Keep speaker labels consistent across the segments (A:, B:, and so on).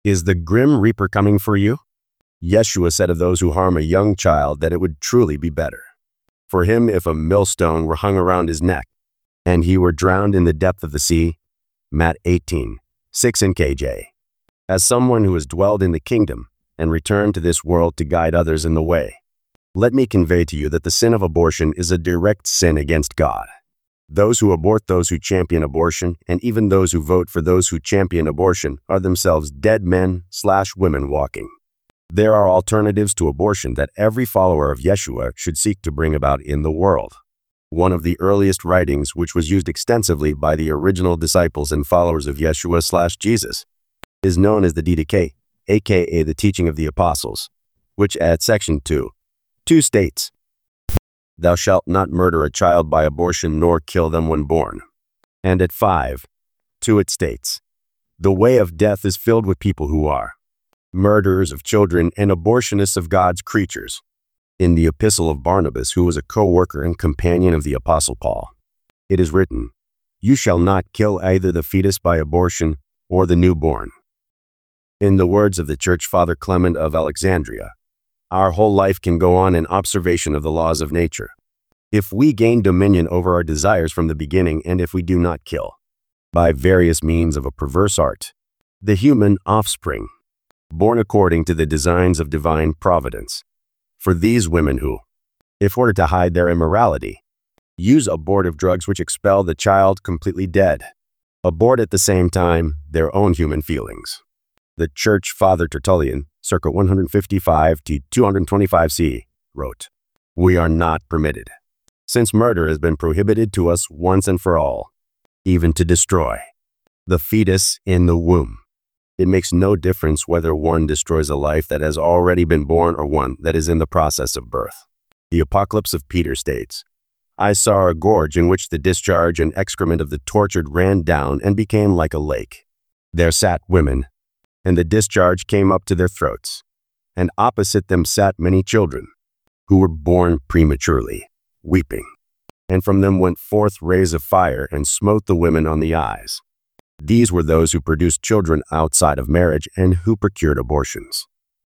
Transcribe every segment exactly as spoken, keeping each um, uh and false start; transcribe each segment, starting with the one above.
A: Is the Grim Reaper coming for you? Yeshua said of those who harm a young child that it would truly be better for him if a millstone were hung around his neck, and he were drowned in the depth of the sea. Matt eighteen, six N K J. As someone who has dwelled in the kingdom and returned to this world to guide others in the way, let me convey to you that the sin of abortion is a direct sin against God. Those who abort those who champion abortion, and even those who vote for those who champion abortion, are themselves dead men slash women walking. There are alternatives to abortion that every follower of Yeshua should seek to bring about in the world. One of the earliest writings, which was used extensively by the original disciples and followers of Yeshua slash Jesus, is known as the D D K, aka the Teaching of the Apostles, which at section two, two states, "Thou shalt not murder a child by abortion nor kill them when born." And at five, two it states, "The way of death is filled with people who are murderers of children and abortionists of God's creatures." In the epistle of Barnabas, who was a co-worker and companion of the Apostle Paul, it is written, "You shall not kill either the fetus by abortion or the newborn." In the words of the Church Father Clement of Alexandria, our whole life can go on in observation of the laws of nature. If we gain dominion over our desires from the beginning, and if we do not kill, by various means of a perverse art, the human offspring, born according to the designs of divine providence, for these women who, if ordered to hide their immorality, use abortive drugs which expel the child completely dead, abort at the same time their own human feelings. The Church Father Tertullian, circa one fifty-five to two twenty-five C, wrote, "We are not permitted, since murder has been prohibited to us once and for all, even to destroy the fetus in the womb. It makes no difference whether one destroys a life that has already been born or one that is in the process of birth." The Apocalypse of Peter states, "I saw a gorge in which the discharge and excrement of the tortured ran down and became like a lake. There sat women, and the discharge came up to their throats, and opposite them sat many children, who were born prematurely, weeping. And from them went forth rays of fire and smote the women on the eyes. These were those who produced children outside of marriage and who procured abortions.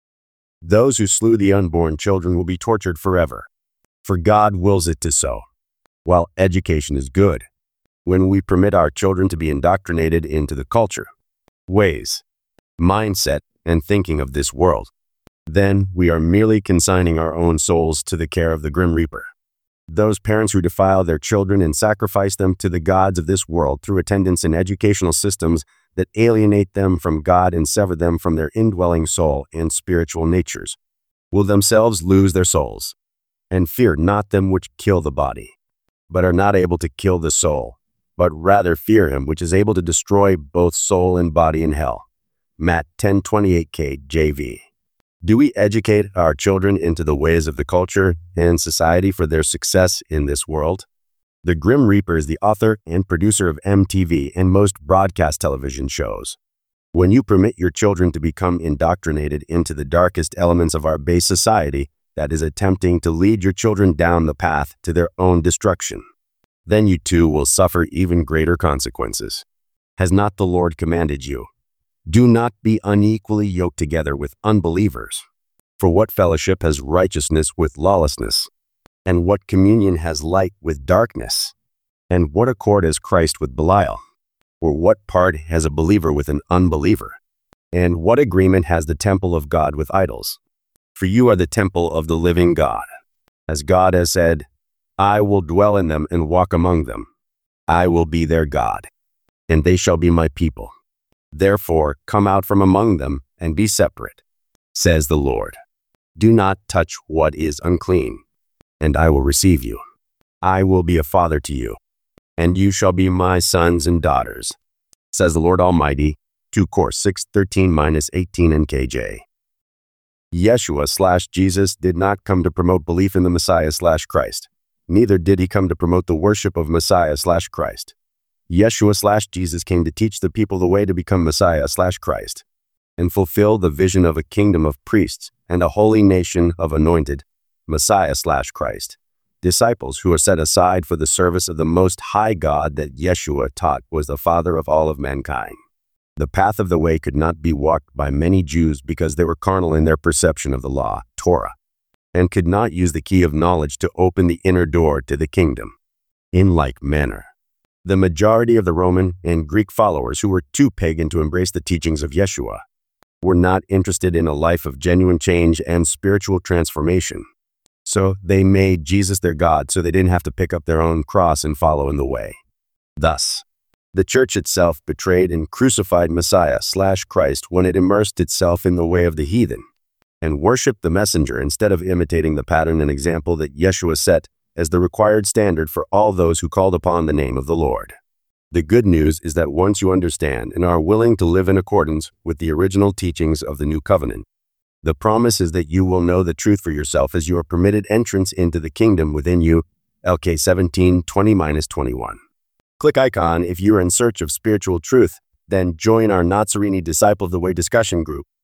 A: Those who slew the unborn children will be tortured forever, for God wills it to so. While education is good, when we permit our children to be indoctrinated into the culture, ways, mindset, and thinking of this world, then we are merely consigning our own souls to the care of the Grim Reaper. Those parents who defile their children and sacrifice them to the gods of this world through attendance in educational systems that alienate them from God and sever them from their indwelling soul and spiritual natures, will themselves lose their souls. And fear not them which kill the body, but are not able to kill the soul, but rather fear him which is able to destroy both soul and body in hell." Matt ten twenty-eight K J V. Do we educate our children into the ways of the culture and society for their success in this world? The Grim Reaper is the author and producer of M T V and most broadcast television shows. When you permit your children to become indoctrinated into the darkest elements of our base society that is attempting to lead your children down the path to their own destruction, then you too will suffer even greater consequences. Has not the Lord commanded you, "Do not be unequally yoked together with unbelievers. For what fellowship has righteousness with lawlessness? And what communion has light with darkness? And what accord has Christ with Belial? Or what part has a believer with an unbeliever? And what agreement has the temple of God with idols? For you are the temple of the living God. As God has said, I will dwell in them and walk among them. I will be their God, and they shall be my people. Therefore, come out from among them and be separate, says the Lord. Do not touch what is unclean, and I will receive you. I will be a father to you, and you shall be my sons and daughters, says the Lord Almighty. two Cor six thirteen minus eighteen N K J. Yeshua slash Jesus did not come to promote belief in the Messiah slash Christ. Neither did he come to promote the worship of Messiah slash Christ. Yeshua slash Jesus came to teach the people the way to become Messiah slash Christ and fulfill the vision of a kingdom of priests and a holy nation of anointed Messiah slash Christ disciples who are set aside for the service of the Most High God that Yeshua taught was the Father of all of mankind. The path of the way could not be walked by many Jews because they were carnal in their perception of the law, Torah, and could not use the key of knowledge to open the inner door to the kingdom. In like manner, the majority of the Roman and Greek followers who were too pagan to embrace the teachings of Yeshua were not interested in a life of genuine change and spiritual transformation. So they made Jesus their God so they didn't have to pick up their own cross and follow in the way. Thus, the church itself betrayed and crucified Messiah slash Christ when it immersed itself in the way of the heathen and worshipped the messenger instead of imitating the pattern and example that Yeshua set as the required standard for all those who called upon the name of the Lord. The good news is that once you understand and are willing to live in accordance with the original teachings of the new covenant, the promise is that you will know the truth for yourself as you are permitted entrance into the kingdom within you. L K seventeen twenty to twenty-one. Click icon if you are in search of spiritual truth, then join our Nazarini Disciple of the Way discussion group